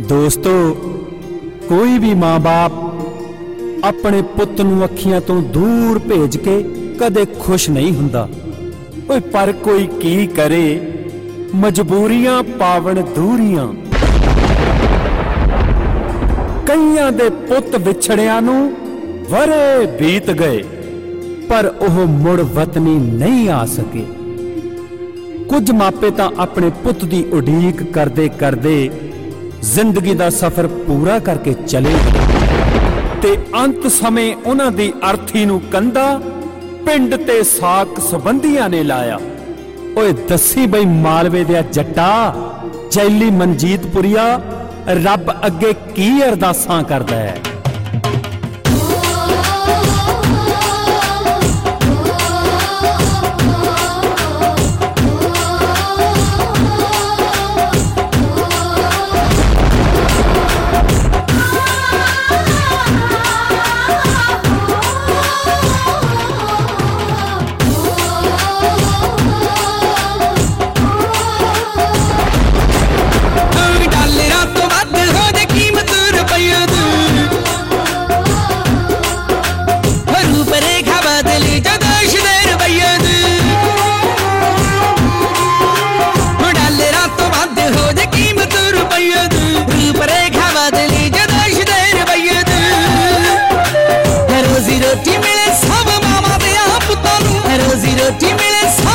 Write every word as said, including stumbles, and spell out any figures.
दोस्तों, कोई भी माँ बाप अपने पुੱਤ ਨੂੰ ਅੱਖੀਆਂ ਤੋਂ ਦੂਰ ਭੇਜ ਕੇ ਕਦੇ ਖੁਸ਼ ਨਹੀਂ ਹੁੰਦਾ। ਓਏ ਪਰ ਕੋਈ ਕੀ ਕਰੇ, ਮਜਬੂਰੀਆਂ ਪਾਵਣ ਦੂਰੀਆਂ। ਕਈਆਂ ਦੇ ਪੁੱਤ ਵਿਛੜਿਆਂ ਨੂੰ ਵਰੇ ਬੀਤ ਗਏ, ਪਰ ਉਹ ਮੁੜ ਵਤਨੀ ਨਹੀਂ ਆ ਸਕੇ। ਕੁਝ ਮਾਪੇ ਤਾਂ ਆਪਣੇ ਪੁੱਤ ਦੀ ਉਡੀਕ ਕਰਦੇ ਕਰਦੇ ਜ਼ਿੰਦਗੀ ਦਾ ਸਫ਼ਰ ਪੂਰਾ ਕਰਕੇ ਚਲੇ ਤੇ ਅੰਤ ਸਮੇਂ ਉਹਨਾਂ ਦੀ ਅਰਥੀ ਨੂੰ ਕੰਧਾ ਪਿੰਡ ਤੇ ਸਾਕ ਸੰਬੰਧੀਆਂ ਨੇ ਲਾਇਆ। ਓਏ ਦੱਸੀ ਬਈ ਮਾਲਵੇ ਦੇ ਜੱਟਾ, ਜੈਲੀ ਮਨਜੀਤਪੁਰੀਆ ਰੱਬ ਅੱਗੇ ਕੀ ਅਰਦਾਸਾਂ ਕਰਦਾ ਹੈ। रोजी रोटी मिले सब